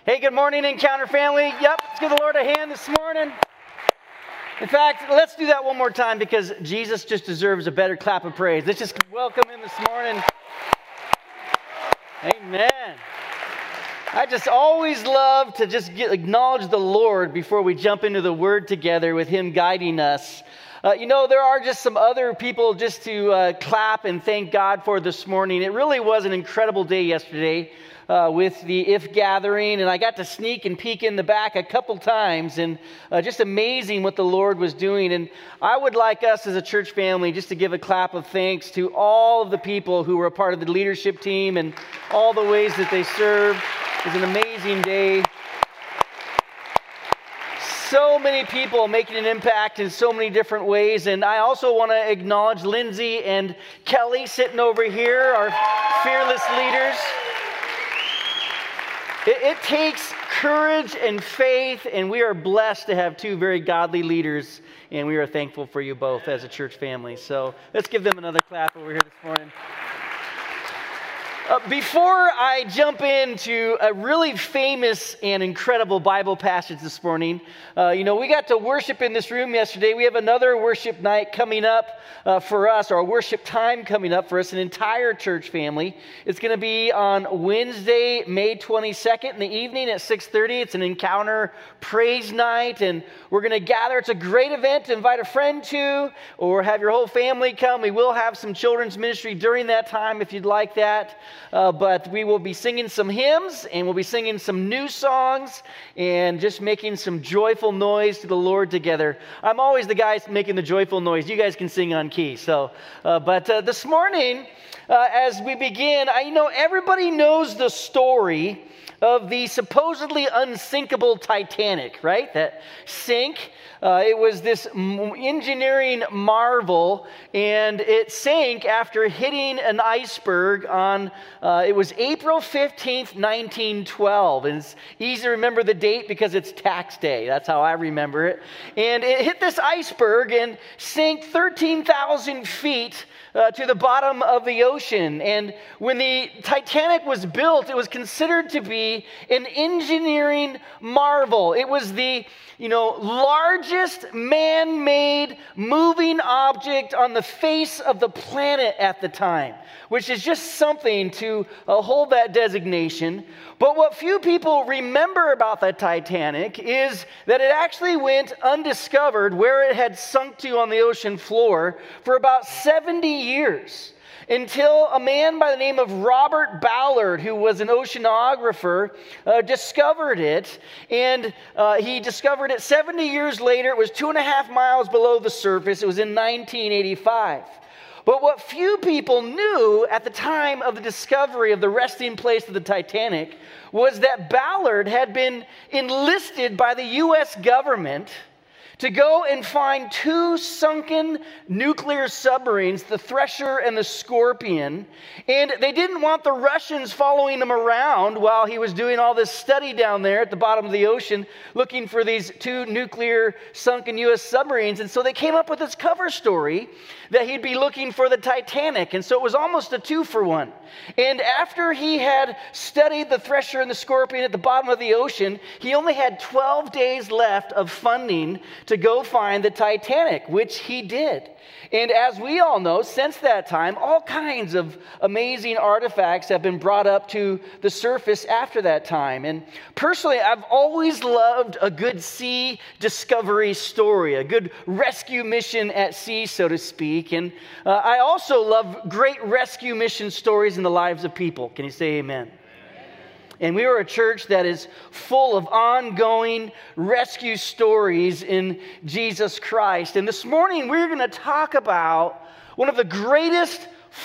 Hey, good morning, Encounter family. Yep, let's give the Lord a hand this morning. In fact, let's do that one more time because Jesus just deserves a better clap of praise. Let's just welcome him this morning. Amen. I just always love to just acknowledge the Lord before we jump into the Word together with him guiding us. There are just some other people just to clap and thank God for this morning. It really was an incredible day yesterday with the IF gathering, and I got to sneak and peek in the back a couple times, and just amazing what the Lord was doing. And I would like us as a church family just to give a clap of thanks to all of the people who were a part of the leadership team and all the ways that they served. It was an amazing day. So many people making an impact in so many different ways. And I also want to acknowledge Lindsay and Kelly sitting over here, our fearless leaders. It takes courage and faith, and we are blessed to have two very godly leaders, and we are thankful for you both as a church family. So let's give them another clap over here this morning. Before I jump into a really famous and incredible Bible passage this morning, we got to worship in this room yesterday. We have another worship night coming up for us, or a worship time coming up for us, an entire church family. It's going to be on Wednesday, May 22nd in the evening at 6:30. It's an encounter praise night, and we're going to gather. It's a great event to invite a friend to, or have your whole family come. We will have some children's ministry during that time if you'd like that. But we will be singing some hymns, and we'll be singing some new songs, and just making some joyful noise to the Lord together. I'm always the guy making the joyful noise. You guys can sing on key. But this morning, as we begin, everybody knows the story of the supposedly unsinkable Titanic, right? That sank. It was this engineering marvel, and it sank after hitting an iceberg on, it was April 15th, 1912. And it's easy to remember the date because it's tax day. That's how I remember it. And it hit this iceberg and sank 13,000 feet to the bottom of the ocean. And when the Titanic was built, it was considered to be an engineering marvel. It was the largest man-made moving object on the face of the planet at the time, which is just something to hold that designation. But what few people remember about the Titanic is that it actually went undiscovered where it had sunk to on the ocean floor for about 70 years. Until a man by the name of Robert Ballard, who was an oceanographer, discovered it. And he discovered it 70 years later. It was 2.5 miles below the surface. It was in 1985. But what few people knew at the time of the discovery of the resting place of the Titanic was that Ballard had been enlisted by the U.S. government to go and find two sunken nuclear submarines, the Thresher and the Scorpion. And they didn't want the Russians following him around while he was doing all this study down there at the bottom of the ocean, looking for these two nuclear sunken U.S. submarines. And so they came up with this cover story that he'd be looking for the Titanic. And so it was almost a 2-for-1. And after he had studied the Thresher and the Scorpion at the bottom of the ocean, he only had 12 days left of funding to go find the Titanic, which he did. And as we all know, since that time, all kinds of amazing artifacts have been brought up to the surface after that time. And personally, I've always loved a good sea discovery story, a good rescue mission at sea, so to speak. And I also love great rescue mission stories in the lives of people. Can you say amen? And we are a church that is full of ongoing rescue stories in Jesus Christ. And this morning, we're going to talk about one of the greatest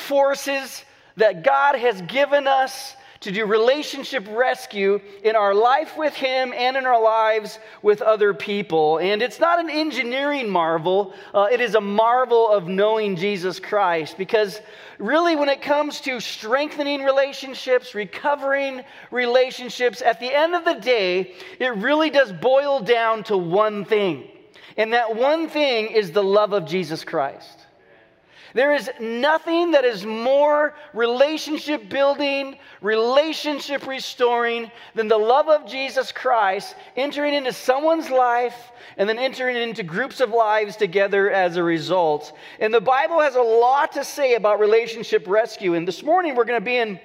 forces that God has given us to do relationship rescue in our life with him and in our lives with other people. And it's not an engineering marvel. It is a marvel of knowing Jesus Christ. Because really, when it comes to strengthening relationships, recovering relationships, at the end of the day, it really does boil down to one thing. And that one thing is the love of Jesus Christ. There is nothing that is more relationship building, relationship restoring than the love of Jesus Christ entering into someone's life and then entering into groups of lives together as a result. And the Bible has a lot to say about relationship rescue. And this morning we're going to be in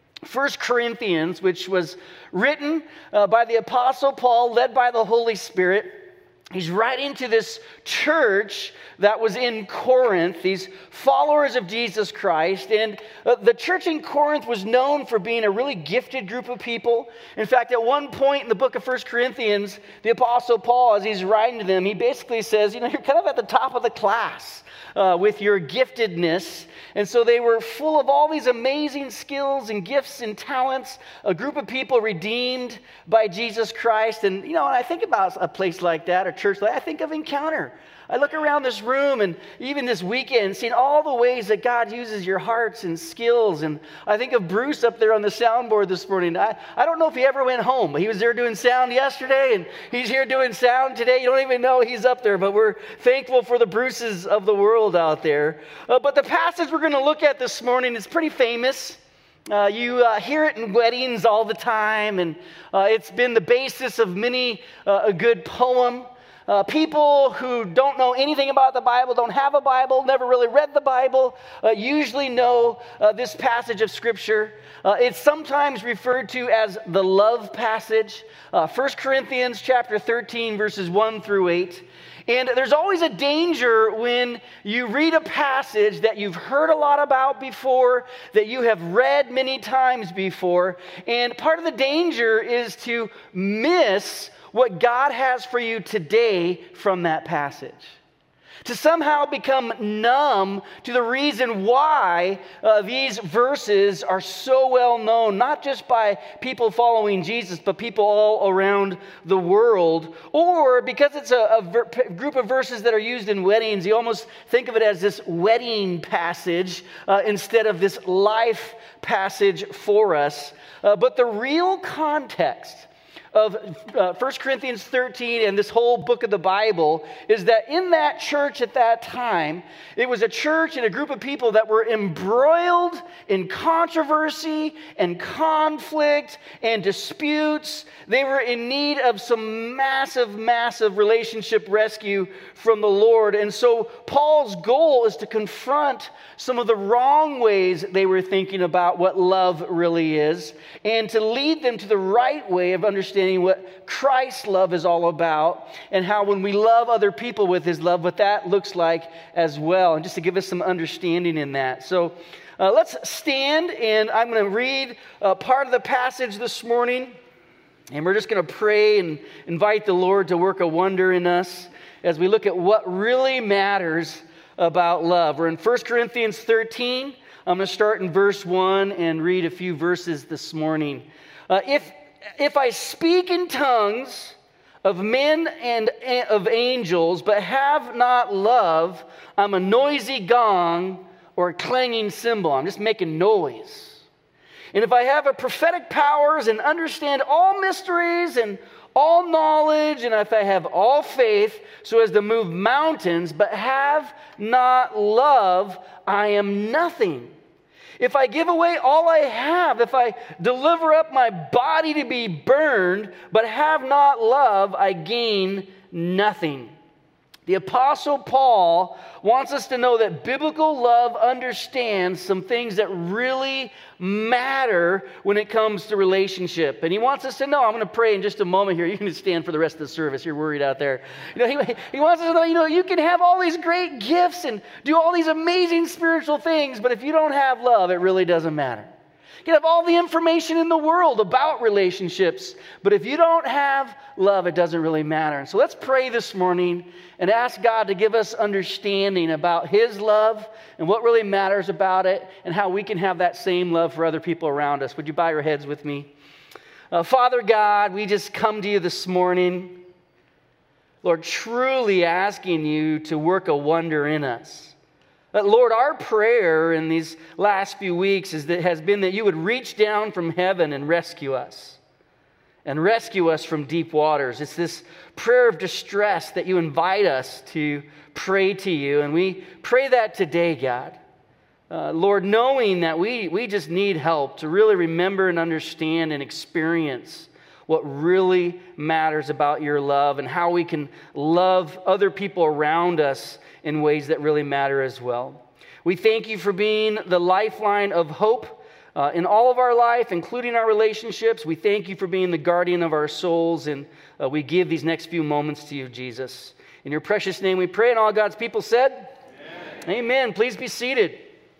1 Corinthians, which was written by the Apostle Paul, led by the Holy Spirit. He's writing to this church that was in Corinth, these followers of Jesus Christ. And the church in Corinth was known for being a really gifted group of people. In fact, at one point in the book of 1 Corinthians, the Apostle Paul, as he's writing to them, he basically says, you're kind of at the top of the class with your giftedness. And so they were full of all these amazing skills and gifts and talents, a group of people redeemed by Jesus Christ. And, when I think about a place like that, a church like that, I think of Encounter. I look around this room and even this weekend, seeing all the ways that God uses your hearts and skills. And I think of Bruce up there on the soundboard this morning. I don't know if he ever went home, but he was there doing sound yesterday, and he's here doing sound today. You don't even know he's up there, but we're thankful for the Bruces of the world out there. But the passage we're going to look at this morning is pretty famous. You hear it in weddings all the time, and it's been the basis of many a good poem. People who don't know anything about the Bible, don't have a Bible, never really read the Bible, usually know this passage of Scripture. It's sometimes referred to as the love passage, 1 Corinthians chapter 13, verses 1 through 8. And there's always a danger when you read a passage that you've heard a lot about before, that you have read many times before. And part of the danger is to miss what God has for you today from that passage. To somehow become numb to the reason why these verses are so well known, not just by people following Jesus, but people all around the world. Or because it's a group of verses that are used in weddings, you almost think of it as this wedding passage instead of this life passage for us. But the real context of 1 Corinthians 13 and this whole book of the Bible is that in that church at that time, it was a church and a group of people that were embroiled in controversy and conflict and disputes. They were in need of some massive, massive relationship rescue from the Lord. And so Paul's goal is to confront some of the wrong ways they were thinking about what love really is, and to lead them to the right way of understanding what Christ's love is all about, and how when we love other people with his love, what that looks like as well, and just to give us some understanding in that. So let's stand, and I'm going to read part of the passage this morning, and we're just going to pray and invite the Lord to work a wonder in us as we look at what really matters about love. We're in 1 Corinthians 13. I'm going to start in verse 1 and read a few verses this morning. If I speak in tongues of men and of angels, but have not love, I'm a noisy gong or a clanging cymbal. I'm just making noise. And if I have a prophetic powers and understand all mysteries and all knowledge, and if I have all faith so as to move mountains, but have not love, I am nothing. If I give away all I have, if I deliver up my body to be burned, but have not love, I gain nothing. The Apostle Paul wants us to know that biblical love understands some things that really matter when it comes to relationship. And he wants us to know, I'm going to pray in just a moment here. You can stand for the rest of the service. You're worried out there. He wants us to know, you can have all these great gifts and do all these amazing spiritual things, but if you don't have love, it really doesn't matter. You can have all the information in the world about relationships, but if you don't have love, it doesn't really matter. And so let's pray this morning and ask God to give us understanding about his love and what really matters about it and how we can have that same love for other people around us. Would you bow your heads with me? Father God, we just come to you this morning, Lord, truly asking you to work a wonder in us. Lord, our prayer in these last few weeks has been that you would reach down from heaven and rescue us from deep waters. It's this prayer of distress that you invite us to pray to you, and we pray that today, God. Lord, knowing that we just need help to really remember and understand and experience what really matters about your love and how we can love other people around us in ways that really matter as well. We thank you for being the lifeline of hope in all of our life, including our relationships. We thank you for being the guardian of our souls, and we give these next few moments to you, Jesus. In your precious name we pray, and all God's people said, Amen. Amen. Please be seated.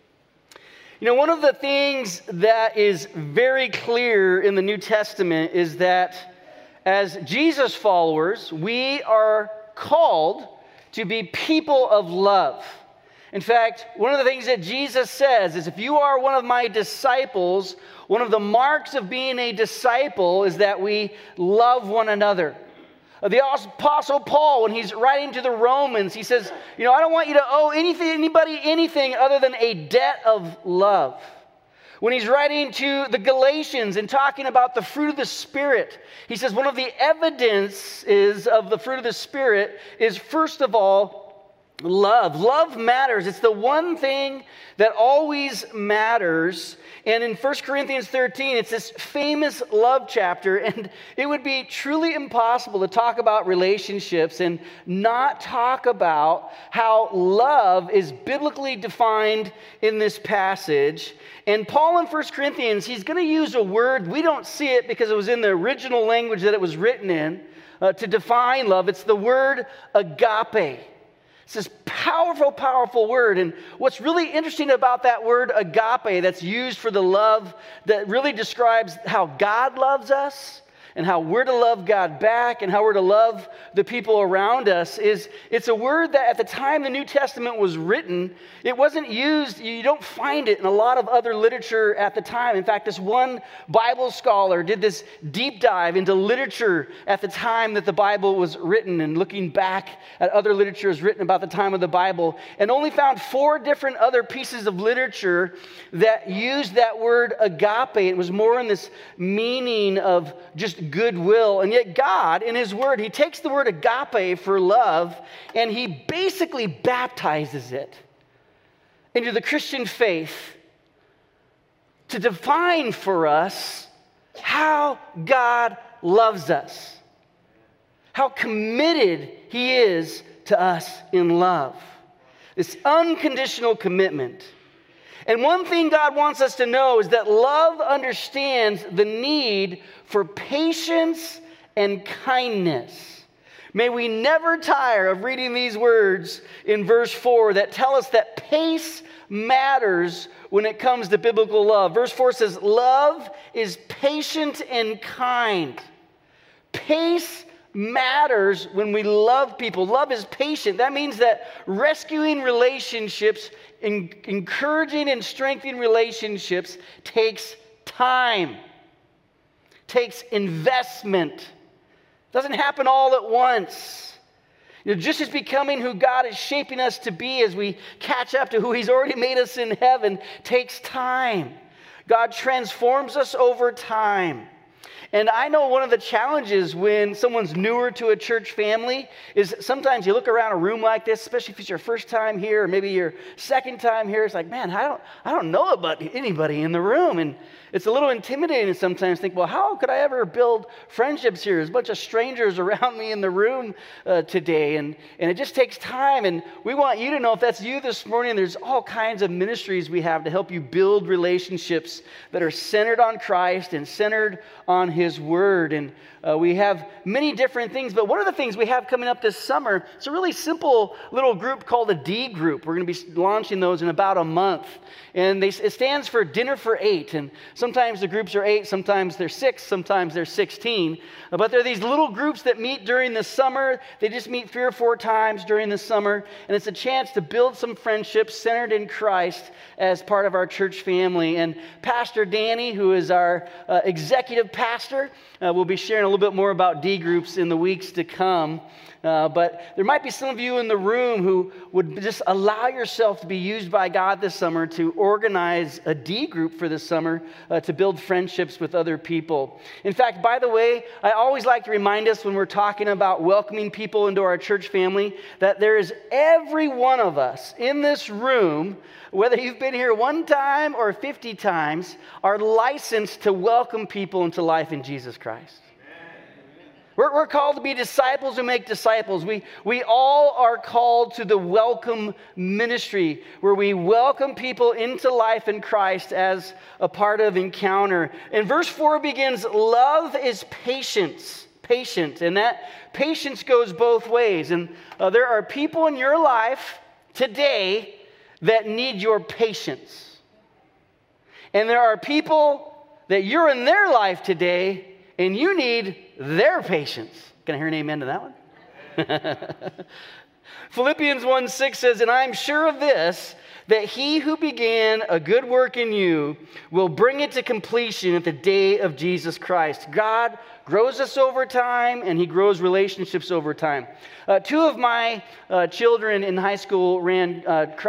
You know, one of the things that is very clear in the New Testament is that as Jesus followers, we are called to be people of love. In fact, one of the things that Jesus says is, if you are one of my disciples, one of the marks of being a disciple is that we love one another. The Apostle Paul, when he's writing to the Romans, he says, I don't want you to owe anybody anything other than a debt of love. When he's writing to the Galatians and talking about the fruit of the Spirit, he says one of the evidences of the fruit of the Spirit is, first of all, love. Love matters. It's the one thing that always matters. And in 1 Corinthians 13, it's this famous love chapter, and it would be truly impossible to talk about relationships and not talk about how love is biblically defined in this passage. And Paul in 1 Corinthians, he's going to use a word. We don't see it because it was in the original language that it was written in to define love. It's the word agape. It's this powerful, powerful word. And what's really interesting about that word agape that's used for the love that really describes how God loves us and how we're to love God back and how we're to love the people around us is it's a word that at the time the New Testament was written, it wasn't used, you don't find it in a lot of other literature at the time. In fact, this one Bible scholar did this deep dive into literature at the time that the Bible was written and looking back at other literatures written about the time of the Bible and only found 4 different other pieces of literature that used that word agape. It was more in this meaning of just goodwill. And yet God, in his word, he takes the word agape for love and he basically baptizes it into the Christian faith to define for us how God loves us, how committed he is to us in love. This unconditional commitment. And one thing God wants us to know is that love understands the need for patience and kindness. May we never tire of reading these words in verse 4 that tell us that pace matters when it comes to biblical love. Verse 4 says, love is patient and kind. Pace matters when we love people. Love is patient. That means that rescuing relationships, encouraging and strengthening relationships takes time, takes investment. It doesn't happen all at once. Just as becoming who God is shaping us to be as we catch up to who he's already made us in heaven takes time. God transforms us over time. And I know one of the challenges when someone's newer to a church family is sometimes you look around a room like this, especially if it's your first time here or maybe your second time here. It's like, man, I don't know about anybody in the room. And it's a little intimidating to sometimes think, well, how could I ever build friendships here? There's a bunch of strangers around me in the room today. And it just takes time. And we want you to know if that's you this morning, there's all kinds of ministries we have to help you build relationships that are centered on Christ and centered on his word. And we have many different things, but one of the things we have coming up this summer, it's a really simple little group called a D group. We're going to be launching those in about a month. And it stands for Dinner for 8. And sometimes the groups are 8, sometimes they're 6, sometimes they're 16. But they're these little groups that meet during the summer. They just meet 3 or 4 times during the summer. And it's a chance to build some friendships centered in Christ as part of our church family. And Pastor Danny, who is our executive pastor, pastor. We'll be sharing a little bit more about D groups in the weeks to come. But there might be some of you in the room who would just allow yourself to be used by God this summer to organize a D group for this summer to build friendships with other people. In fact, by the way, I always like to remind us when we're talking about welcoming people into our church family that there is every one of us in this room, whether you've been here one time or 50 times, are licensed to welcome people into life in Jesus Christ. We're called to be disciples who make disciples. We all are called to the welcome ministry, where we welcome people into life in Christ as a part of Encounter. And verse 4 begins, love is patient. And that patience goes both ways. And there are people in your life today that need your patience. And there are people that you're in their life today and you need their patience. Can I hear an amen to that one? Philippians 1:6 says, and I am sure of this, that he who began a good work in you will bring it to completion at the day of Jesus Christ. God grows us over time, and he grows relationships over time. Two of my children in high school ran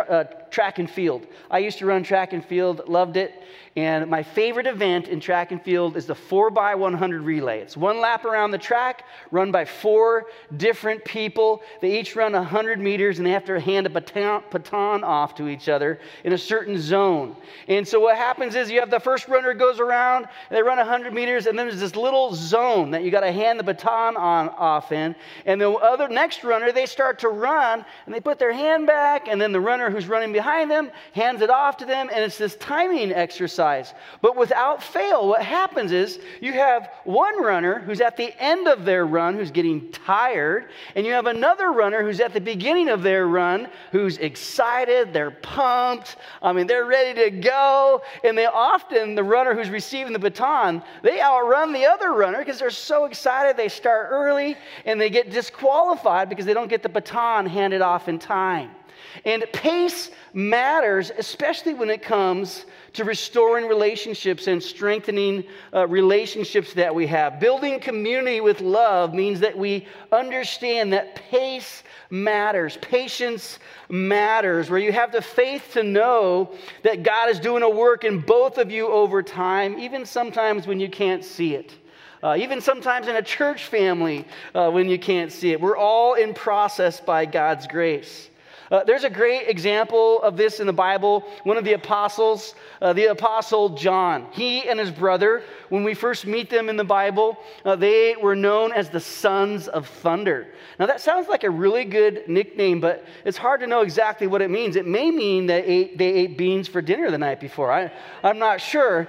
track and field. I used to run track and field, loved it. And my favorite event in track and field is the 4x100 relay. It's one lap around the track, run by 4 different people. They each run 100 meters, and they have to hand a baton off to each other in a certain zone. And so what happens is you have the first runner goes around, and they run 100 meters, and then there's this little zone that you got to hand the baton off in. And the next runner, they start to run, and they put their hand back, and then the runner who's running behind them hands it off to them, and it's this timing exercise. But without fail, what happens is you have one runner who's at the end of their run who's getting tired, and you have another runner who's at the beginning of their run who's excited, they're pumped, they're ready to go, and the runner who's receiving the baton, they outrun the other runner because they're so excited. They start early, and they get disqualified because they don't get the baton handed off in time. And pace matters, especially when it comes to restoring relationships and strengthening relationships that we have. Building community with love means that we understand that pace matters. Patience matters, where you have the faith to know that God is doing a work in both of you over time, even sometimes when you can't see it. Even sometimes in a church family when you can't see it. We're all in process by God's grace. There's a great example of this in the Bible. One of the apostles, the apostle John, he and his brother, when we first meet them in the Bible, they were known as the sons of thunder. Now that sounds like a really good nickname, but it's hard to know exactly what it means. It may mean that they ate beans for dinner the night before. I'm not sure.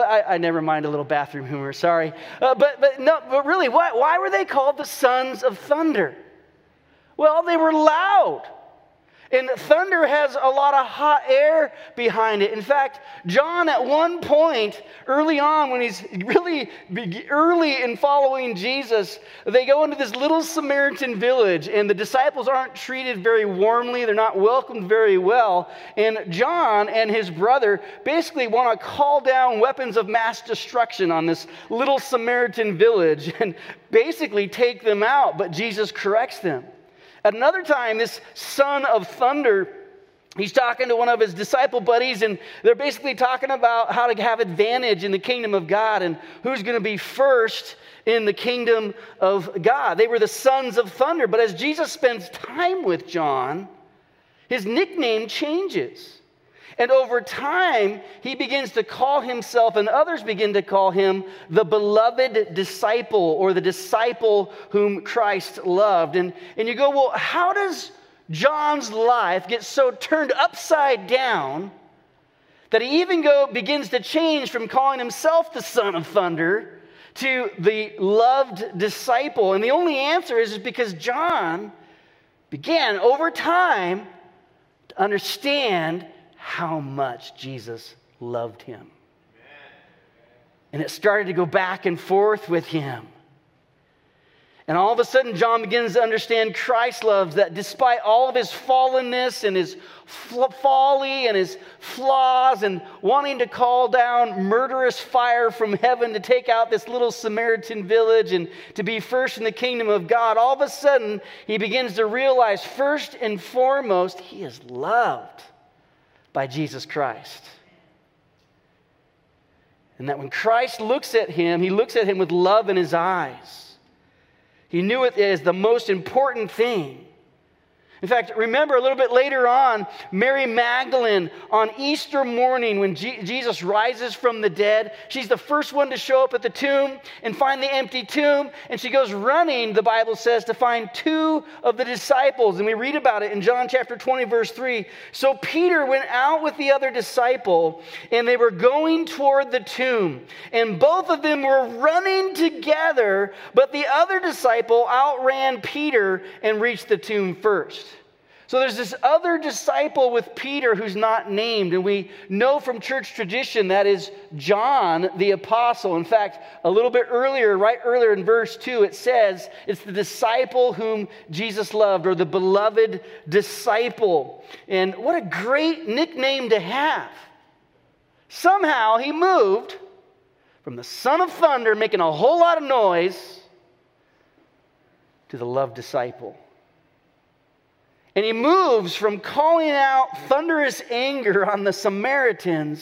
I never mind a little bathroom humor, sorry. But really, why were they called the sons of thunder? Well, they were loud. And thunder has a lot of hot air behind it. In fact, John at one point, early on, when he's really early in following Jesus, they go into this little Samaritan village, and the disciples aren't treated very warmly. They're not welcomed very well. And John and his brother basically want to call down weapons of mass destruction on this little Samaritan village and basically take them out. But Jesus corrects them. At another time, this son of thunder, he's talking to one of his disciple buddies, and they're basically talking about how to have advantage in the kingdom of God and who's going to be first in the kingdom of God. They were the sons of thunder. But as Jesus spends time with John, his nickname changes. And over time, he begins to call himself, and others begin to call him, the beloved disciple, or the disciple whom Christ loved. And you go, well, how does John's life get so turned upside down that he even begins to change from calling himself the son of thunder to the loved disciple? And the only answer is because John began over time to understand how much Jesus loved him. And it started to go back and forth with him. And all of a sudden, John begins to understand Christ's love, that despite all of his fallenness and his folly and his flaws and wanting to call down murderous fire from heaven to take out this little Samaritan village and to be first in the kingdom of God, all of a sudden, he begins to realize first and foremost, he is loved by Jesus Christ. And that when Christ looks at him, he looks at him with love in his eyes. He knew it as the most important thing. In fact, remember a little bit later on, Mary Magdalene on Easter morning when Jesus rises from the dead, she's the first one to show up at the tomb and find the empty tomb. And she goes running, the Bible says, to find two of the disciples. And we read about it in John chapter 20, verse 3. So Peter went out with the other disciple, and they were going toward the tomb. And both of them were running together, but the other disciple outran Peter and reached the tomb first. So there's this other disciple with Peter who's not named, and we know from church tradition that is John the apostle. In fact, a little bit earlier, right earlier in verse 2, it says it's the disciple whom Jesus loved, or the beloved disciple. And what a great nickname to have. Somehow he moved from the son of thunder making a whole lot of noise to the loved disciple. And he moves from calling out thunderous anger on the Samaritans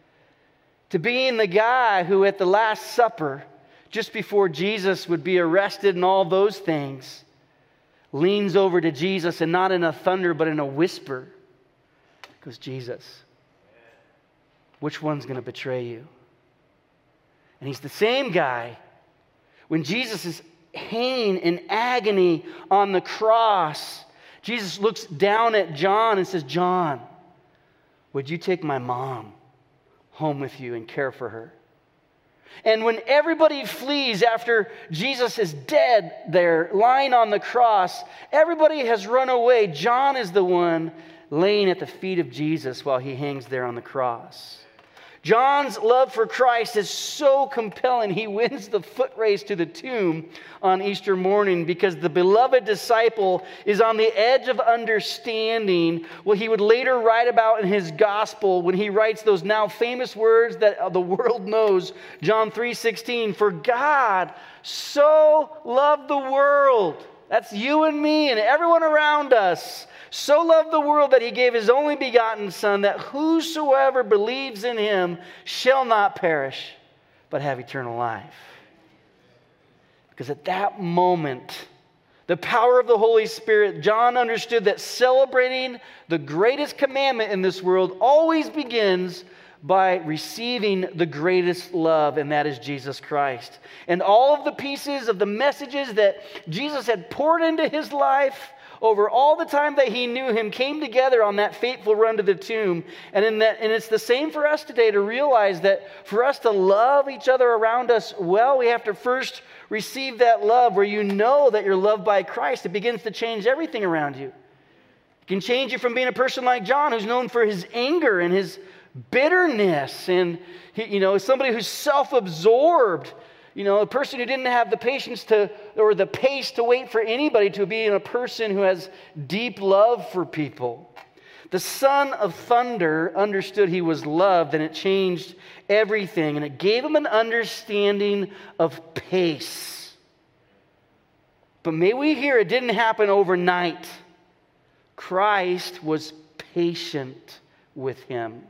to being the guy who at the Last Supper, just before Jesus would be arrested and all those things, leans over to Jesus, and not in a thunder but in a whisper, goes, Jesus, which one's going to betray you? And he's the same guy when Jesus is hanging in agony on the cross. Jesus looks down at John and says, John, would you take my mom home with you and care for her? And when everybody flees after Jesus is dead there, lying on the cross, everybody has run away. John is the one laying at the feet of Jesus while he hangs there on the cross. John's love for Christ is so compelling, he wins the foot race to the tomb on Easter morning because the beloved disciple is on the edge of understanding what he would later write about in his gospel when he writes those now famous words that the world knows, John 3:16, for God so loved the world, that's you and me and everyone around us, so loved the world that he gave his only begotten Son, that whosoever believes in him shall not perish, but have eternal life. Because at that moment, the power of the Holy Spirit, John understood that celebrating the greatest commandment in this world always begins by receiving the greatest love, and that is Jesus Christ. And all of the pieces of the messages that Jesus had poured into his life over all the time that he knew him came together on that fateful run to the tomb. And it's the same for us today to realize that for us to love each other around us well, we have to first receive that love where you know that you're loved by Christ. It begins to change everything around you. It can change you from being a person like John, who's known for his anger and his bitterness, and somebody who's self-absorbed. A person who didn't have the patience or the pace to wait for anybody, to being a person who has deep love for people. The son of thunder understood he was loved, and it changed everything. And it gave him an understanding of pace. But may we hear, it didn't happen overnight. Christ was patient with him.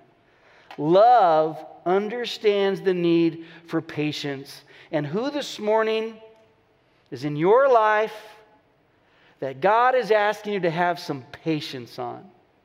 Love understands the need for patience. And who this morning is in your life that God is asking you to have some patience on?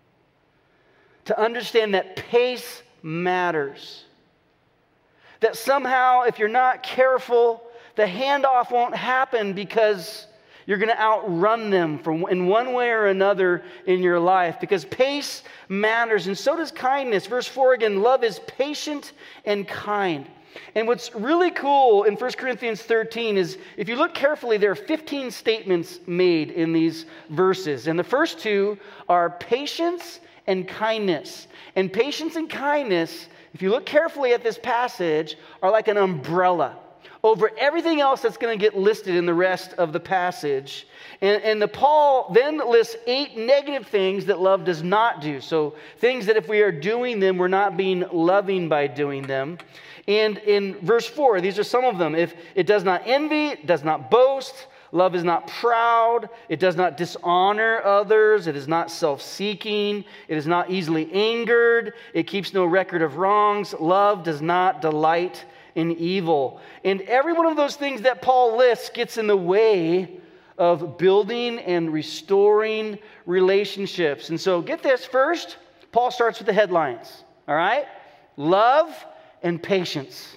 To understand that pace matters. That somehow, if you're not careful, the handoff won't happen because you're going to outrun them in one way or another in your life. Because pace matters, and so does kindness. Verse 4 again, love is patient and kind. And what's really cool in 1 Corinthians 13 is, if you look carefully, there are 15 statements made in these verses. And the first two are patience and kindness. And patience and kindness, if you look carefully at this passage, are like an umbrella. over everything else that's going to get listed in the rest of the passage. And Paul then lists 8 negative things that love does not do. So things that if we are doing them, we're not being loving by doing them. And in verse 4, these are some of them. If it does not envy, it does not boast, love is not proud, it does not dishonor others, it is not self-seeking, it is not easily angered, it keeps no record of wrongs, love does not delight in evil. And every one of those things that Paul lists gets in the way of building and restoring relationships. And so get this, first, Paul starts with the headlines, all right? Love and patience.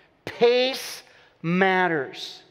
Pace matters.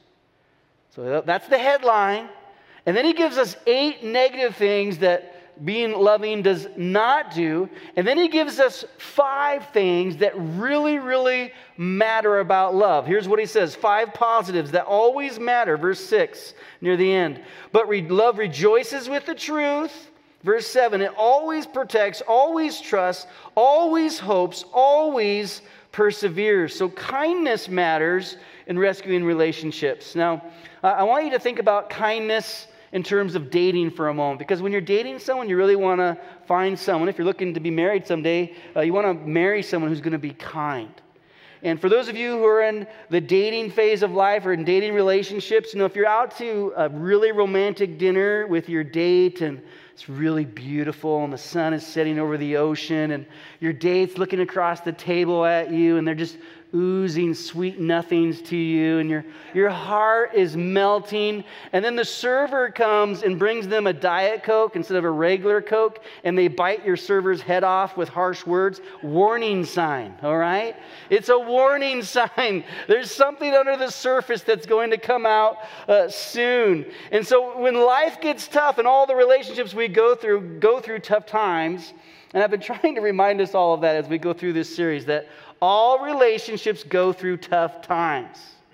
So that's the headline. And then he gives us 8 negative things that being loving does not do. And then he gives us 5 things that really, really matter about love. Here's what he says, 5 positives that always matter. Verse 6, near the end. But love rejoices with the truth. Verse 7, it always protects, always trusts, always hopes, always perseveres. So kindness matters in rescuing relationships. Now, I want you to think about kindness in terms of dating for a moment, because when you're dating someone, you really want to find someone. If you're looking to be married someday, you want to marry someone who's going to be kind. And for those of you who are in the dating phase of life or in dating relationships, if you're out to a really romantic dinner with your date and it's really beautiful and the sun is setting over the ocean and your date's looking across the table at you and they're just oozing sweet nothings to you and your heart is melting, and then the server comes and brings them a Diet Coke instead of a regular Coke, and they bite your server's head off with harsh words. Warning sign, all right? It's a warning sign. There's something under the surface that's going to come out soon. And so when life gets tough and all the relationships we go through tough times, and I've been trying to remind us all of that as we go through this series, that all relationships go through tough times.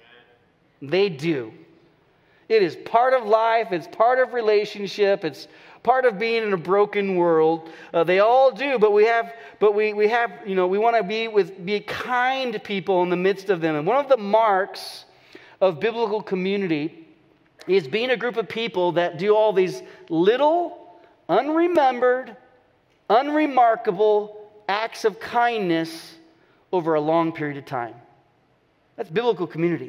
They do. It is part of life. It's part of relationship. It's part of being in a broken world. They all do, but we want to be kind to people in the midst of them. And one of the marks of biblical community is being a group of people that do all these little, unremembered, unremarkable acts of kindness over a long period of time. That's biblical community.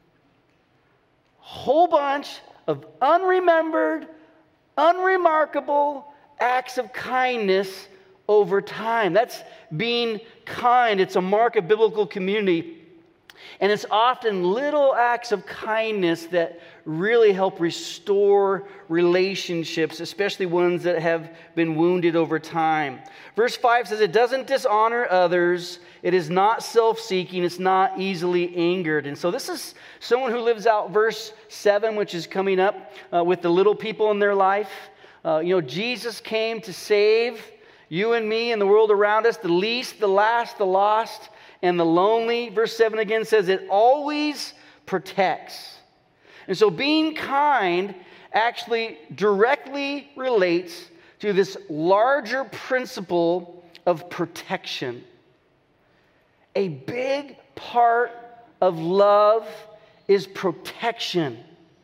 A whole bunch of unremembered, unremarkable acts of kindness over time. That's being kind. It's a mark of biblical community. And it's often little acts of kindness that really help restore relationships, especially ones that have been wounded over time. Verse 5 says, it doesn't dishonor others. It is not self-seeking. It's not easily angered. And so this is someone who lives out verse 7, which is coming up with the little people in their life. Jesus came to save you and me and the world around us, the least, the last, the lost, and the lonely. Verse 7 again says it always protects. And so being kind actually directly relates to this larger principle of protection. A big part of love is protection.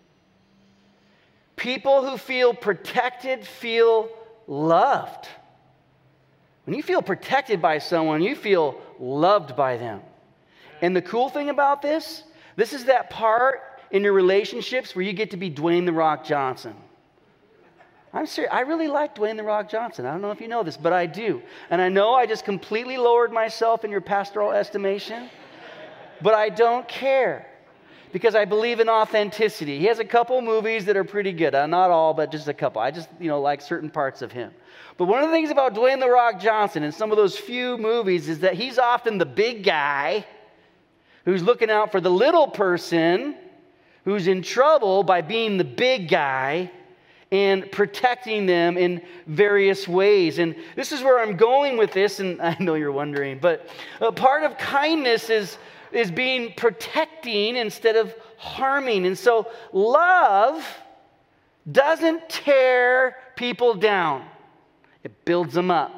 People who feel protected feel loved. When you feel protected by someone, you feel loved by them. And the cool thing about this is that part in your relationships where you get to be Dwayne "The Rock" Johnson. I'm serious. I really like Dwayne "The Rock" Johnson. I don't know if you know this, but I do. And I know I just completely lowered myself in your pastoral estimation, but I don't care because I believe in authenticity. He has a couple movies that are pretty good. Not all, but just a couple. I just, like certain parts of him. But one of the things about Dwayne "The Rock" Johnson in some of those few movies is that he's often the big guy who's looking out for the little person who's in trouble by being the big guy and protecting them in various ways. And this is where I'm going with this, and I know you're wondering, but part of kindness is being protecting instead of harming. And so love doesn't tear people down. It builds them up.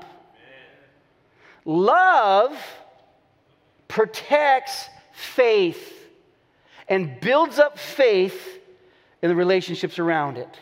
Love protects faith and builds up faith in the relationships around it.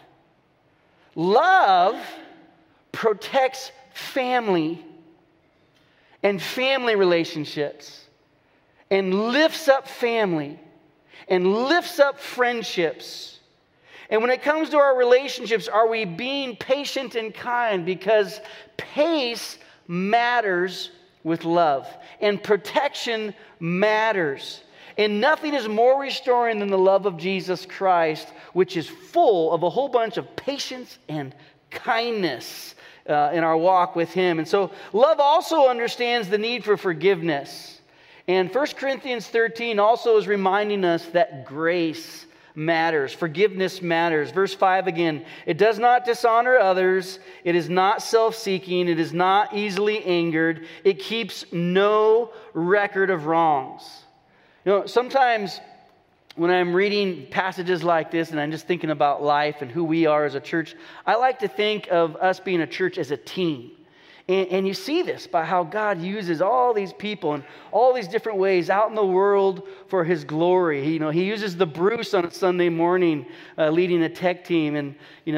Love protects family and family relationships, and lifts up family, and lifts up friendships. And when it comes to our relationships, are we being patient and kind? Because pace matters with love, and protection matters. And nothing is more restoring than the love of Jesus Christ, which is full of a whole bunch of patience and kindness in our walk with Him. And so love also understands the need for forgiveness. And 1 Corinthians 13 also is reminding us that grace matters, forgiveness matters. Verse 5 again, it does not dishonor others, it is not self-seeking, it is not easily angered, it keeps no record of wrongs. You know, sometimes when I'm reading passages like this and I'm just thinking about life and who we are as a church, I like to think of us being a church as a team. And you see this by how God uses all these people in all these different ways out in the world for His glory. He uses the Bruce on a Sunday morning leading a tech team, and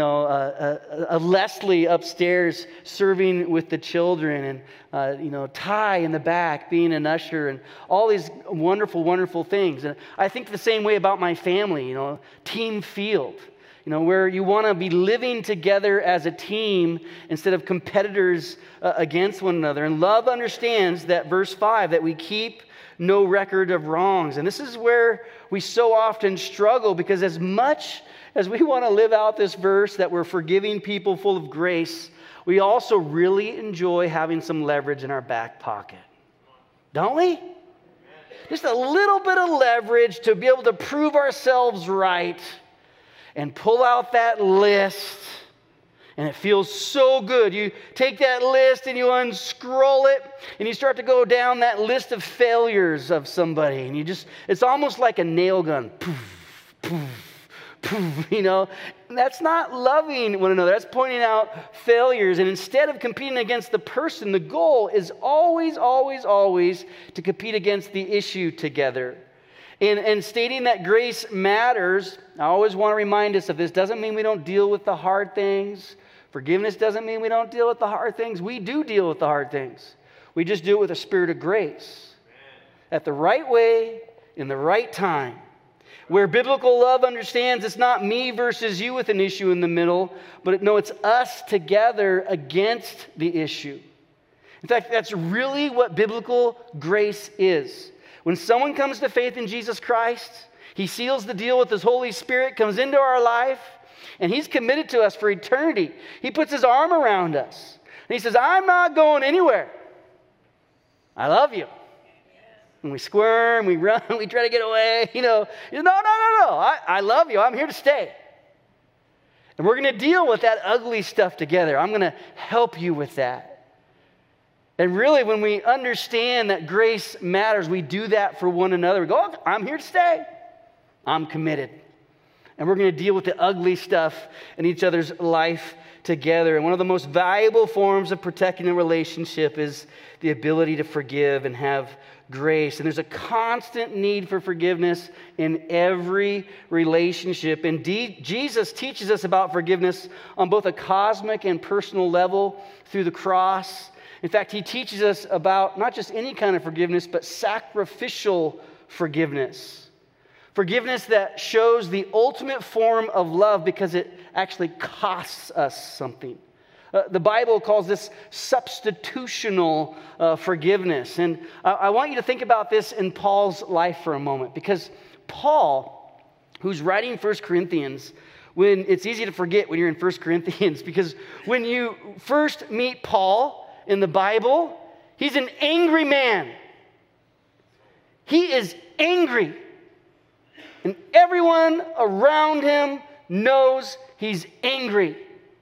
a Leslie upstairs serving with the children, and Ty in the back being an usher, and all these wonderful, wonderful things. And I think the same way about my family. Team Field. Where you want to be living together as a team instead of competitors against one another. And love understands that verse 5, that we keep no record of wrongs. And this is where we so often struggle, because as much as we want to live out this verse that we're forgiving people full of grace, we also really enjoy having some leverage in our back pocket. Don't we? Just a little bit of leverage to be able to prove ourselves right and pull out that list, and it feels so good. You take that list and you unscroll it, and you start to go down that list of failures of somebody, and it's almost like a nail gun. Poof, poof, poof, That's not loving one another. That's pointing out failures, and instead of competing against the person, the goal is always, always, always to compete against the issue together. And stating that grace matters, I always want to remind us of this, doesn't mean we don't deal with the hard things. Forgiveness doesn't mean we don't deal with the hard things. We do deal with the hard things. We just do it with a spirit of grace. At the right way, in the right time. Where biblical love understands it's not me versus you with an issue in the middle, but it's us together against the issue. In fact, that's really what biblical grace is. When someone comes to faith in Jesus Christ, He seals the deal with His Holy Spirit, comes into our life, and He's committed to us for eternity. He puts His arm around us. And He says, I'm not going anywhere. I love you. And we squirm, we run, we try to get away. No. I love you. I'm here to stay. And we're going to deal with that ugly stuff together. I'm going to help you with that. And really, when we understand that grace matters, we do that for one another. We go, I'm here to stay. I'm committed. And we're going to deal with the ugly stuff in each other's life together. And one of the most valuable forms of protecting a relationship is the ability to forgive and have grace. And there's a constant need for forgiveness in every relationship. Indeed, Jesus teaches us about forgiveness on both a cosmic and personal level through the cross. In fact, He teaches us about not just any kind of forgiveness, but sacrificial forgiveness. Forgiveness that shows the ultimate form of love because it actually costs us something. The Bible calls this substitutional forgiveness. And I want you to think about this in Paul's life for a moment, because Paul, who's writing 1 Corinthians, when it's easy to forget when you're in 1 Corinthians, because when you first meet Paul in the Bible, he's an angry man. He is angry. And everyone around him knows he's angry.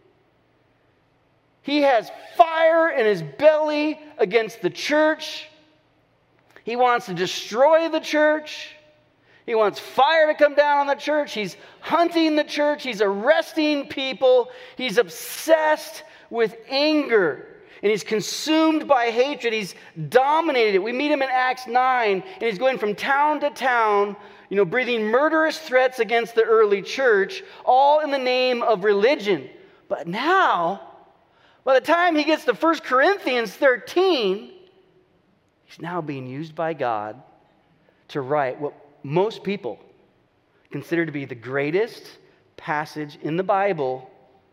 He has fire in his belly against the church. He wants to destroy the church. He wants fire to come down on the church. He's hunting the church. He's arresting people. He's obsessed with anger. And he's consumed by hatred. He's dominated it. We meet him in Acts 9, and he's going from town to town, breathing murderous threats against the early church, all in the name of religion. But now, by the time he gets to 1 Corinthians 13, he's now being used by God to write what most people consider to be the greatest passage in the Bible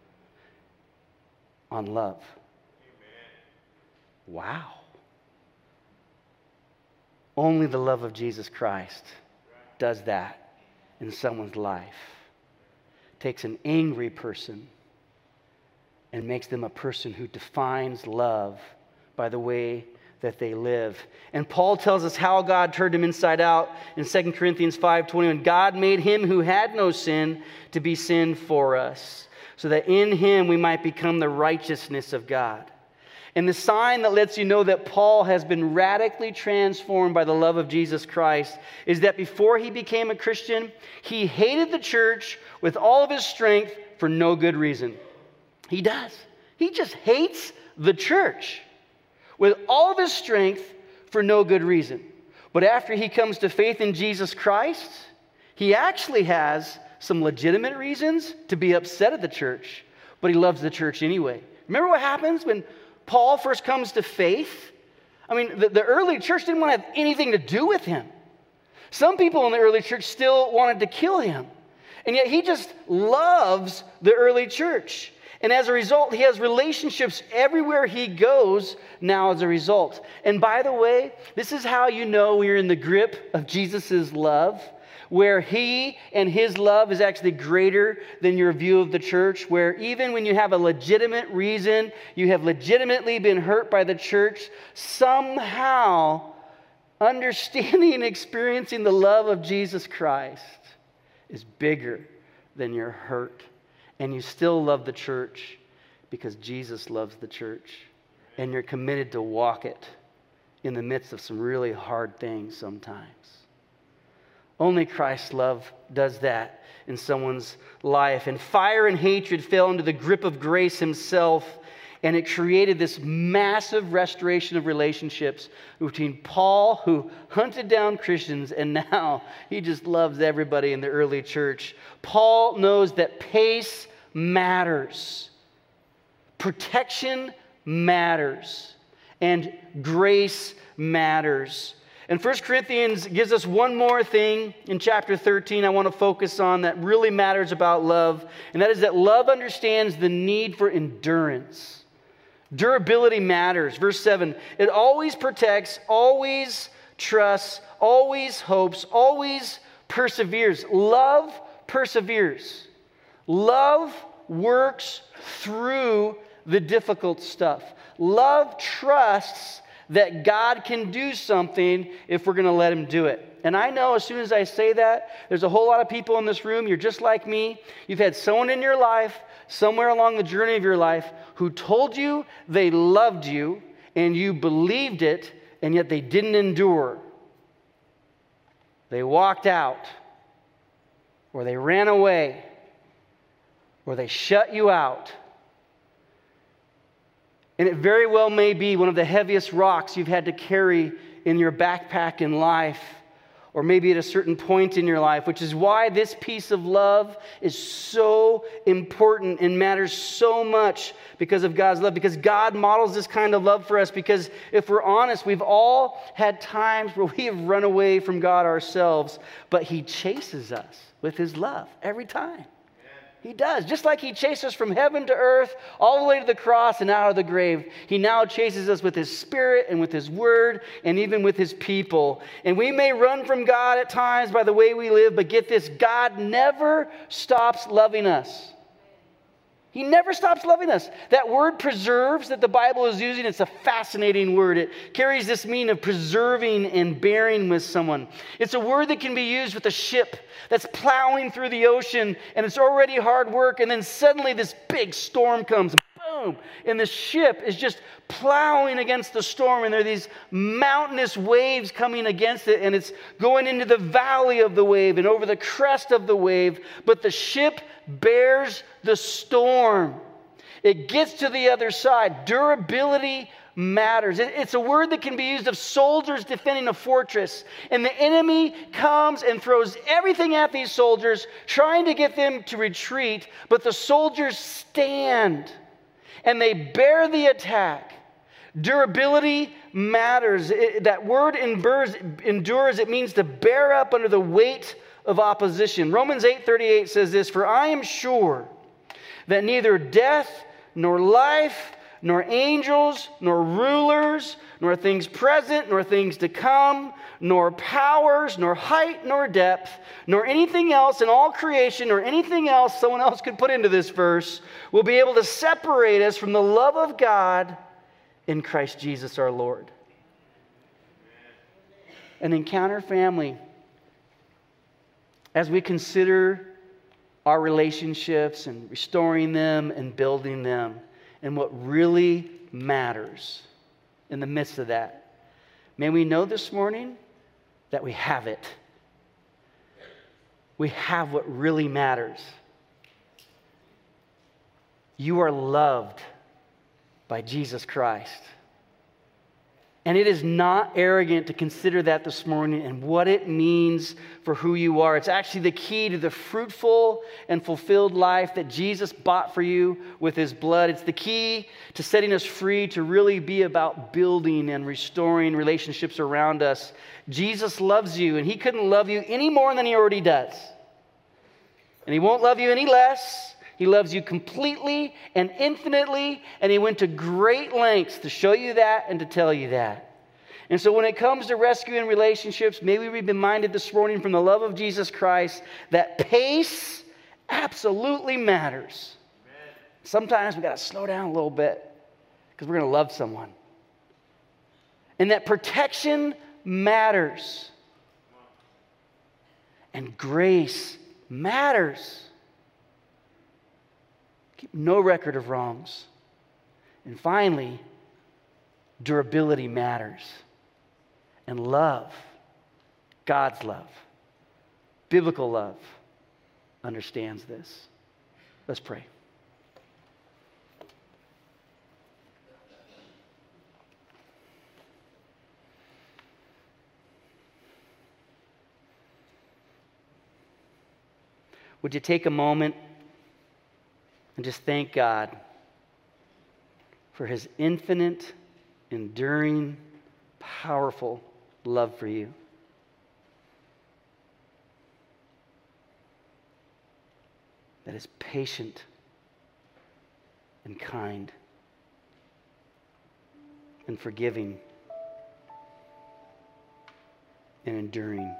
on love. Amen. Wow. Only the love of Jesus Christ does that in someone's life. Takes an angry person and makes them a person who defines love by the way that they live. And Paul tells us how God turned him inside out in 2 Corinthians 5:21. God made him who had no sin to be sin for us, so that in him we might become the righteousness of God. And the sign that lets you know that Paul has been radically transformed by the love of Jesus Christ is that before he became a Christian, he hated the church with all of his strength for no good reason. He does. He just hates the church with all of his strength for no good reason. But after he comes to faith in Jesus Christ, he actually has some legitimate reasons to be upset at the church, but he loves the church anyway. Remember what happens when Paul first comes to faith? I mean, the early church didn't want to have anything to do with him. Some people in the early church still wanted to kill him. And yet he just loves the early church. And as a result, he has relationships everywhere he goes now as a result. And by the way, this is how you know we're in the grip of Jesus' love, where he and his love is actually greater than your view of the church, where even when you have a legitimate reason, you have legitimately been hurt by the church, somehow understanding and experiencing the love of Jesus Christ is bigger than your hurt. And you still love the church because Jesus loves the church. And you're committed to walk it in the midst of some really hard things sometimes. Only Christ's love does that in someone's life. And fire and hatred fell into the grip of grace himself. And it created this massive restoration of relationships between Paul, who hunted down Christians, and now he just loves everybody in the early church. Paul knows that pace matters. Protection matters. And grace matters. And 1 Corinthians gives us one more thing in chapter 13 I want to focus on that really matters about love. And that is that love understands the need for endurance. Durability matters. Verse 7, it always protects, always trusts, always hopes, always perseveres. Love perseveres. Love works through the difficult stuff. Love trusts that God can do something if we're going to let him do it. And I know as soon as I say that, there's a whole lot of people in this room, you're just like me. You've had someone in your life, somewhere along the journey of your life, who told you they loved you, and you believed it, and yet they didn't endure. They walked out, or they ran away, or they shut you out. And it very well may be one of the heaviest rocks you've had to carry in your backpack in life, or maybe at a certain point in your life, which is why this piece of love is so important and matters so much because of God's love, because God models this kind of love for us, because if we're honest, we've all had times where we have run away from God ourselves, but he chases us with his love every time. He does. Just like he chased us from heaven to earth, all the way to the cross and out of the grave, he now chases us with his Spirit and with his word and even with his people. And we may run from God at times by the way we live, but get this, God never stops loving us. He never stops loving us. That word preserves that the Bible is using, it's a fascinating word. It carries this meaning of preserving and bearing with someone. It's a word that can be used with a ship that's plowing through the ocean, and it's already hard work, and then suddenly this big storm comes, boom, and the ship is just plowing against the storm, and there are these mountainous waves coming against it, and it's going into the valley of the wave and over the crest of the wave, but the ship bears the storm. It gets to the other side. Durability matters. It's a word that can be used of soldiers defending a fortress. And the enemy comes and throws everything at these soldiers, trying to get them to retreat. But the soldiers stand and they bear the attack. Durability matters. That word endures, it means to bear up under the weight of opposition. Romans 8:38 says this, "For I am sure that neither death nor life, nor angels, nor rulers, nor things present, nor things to come, nor powers, nor height, nor depth, nor anything else in all creation, or anything else someone else could put into this verse, will be able to separate us from the love of God in Christ Jesus our Lord." An Encounter family, as we consider our relationships and restoring them and building them, and what really matters in the midst of that, may we know this morning that we have it. We have what really matters. You are loved by Jesus Christ. And it is not arrogant to consider that this morning and what it means for who you are. It's actually the key to the fruitful and fulfilled life that Jesus bought for you with his blood. It's the key to setting us free to really be about building and restoring relationships around us. Jesus loves you, and he couldn't love you any more than he already does. And he won't love you any less. He loves you completely and infinitely, and he went to great lengths to show you that and to tell you that. And so when it comes to rescuing relationships, may we be reminded this morning from the love of Jesus Christ that pace absolutely matters. Amen. Sometimes we got to slow down a little bit because we're going to love someone. And that protection matters. And grace matters. Keep no record of wrongs. And finally, durability matters. And love, God's love, biblical love, understands this. Let's pray. Would you take a moment and just thank God for his infinite, enduring, powerful love for you? That is patient and kind and forgiving and enduring.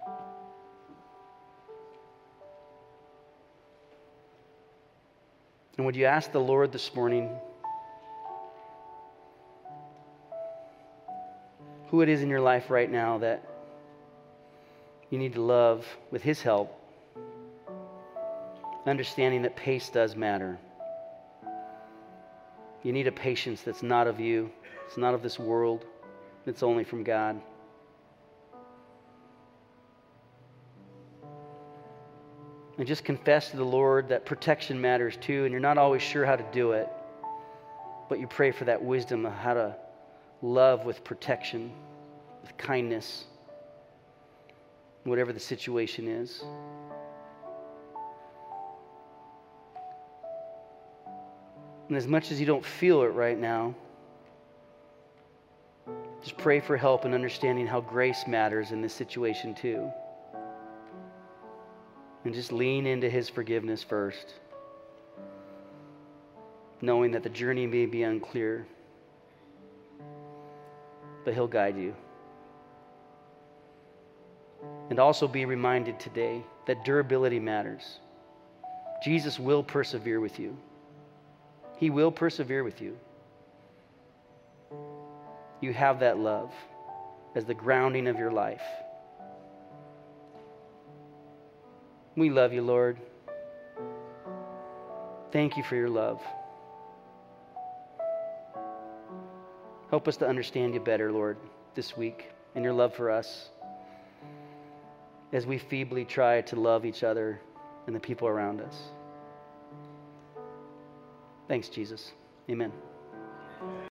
And would you ask the Lord this morning who it is in your life right now that you need to love with his help, understanding that pace does matter. You need a patience that's not of you, it's not of this world, it's only from God. And just confess to the Lord that protection matters too, and you're not always sure how to do it, but you pray for that wisdom of how to love with protection, with kindness, whatever the situation is. And as much as you don't feel it right now, just pray for help in understanding how grace matters in this situation too. And just lean into his forgiveness first, knowing that the journey may be unclear, but he'll guide you. And also be reminded today that durability matters. Jesus will persevere with you. He will persevere with you. You have that love as the grounding of your life. We love you, Lord. Thank you for your love. Help us to understand you better, Lord, this week, and your love for us as we feebly try to love each other and the people around us. Thanks, Jesus. Amen.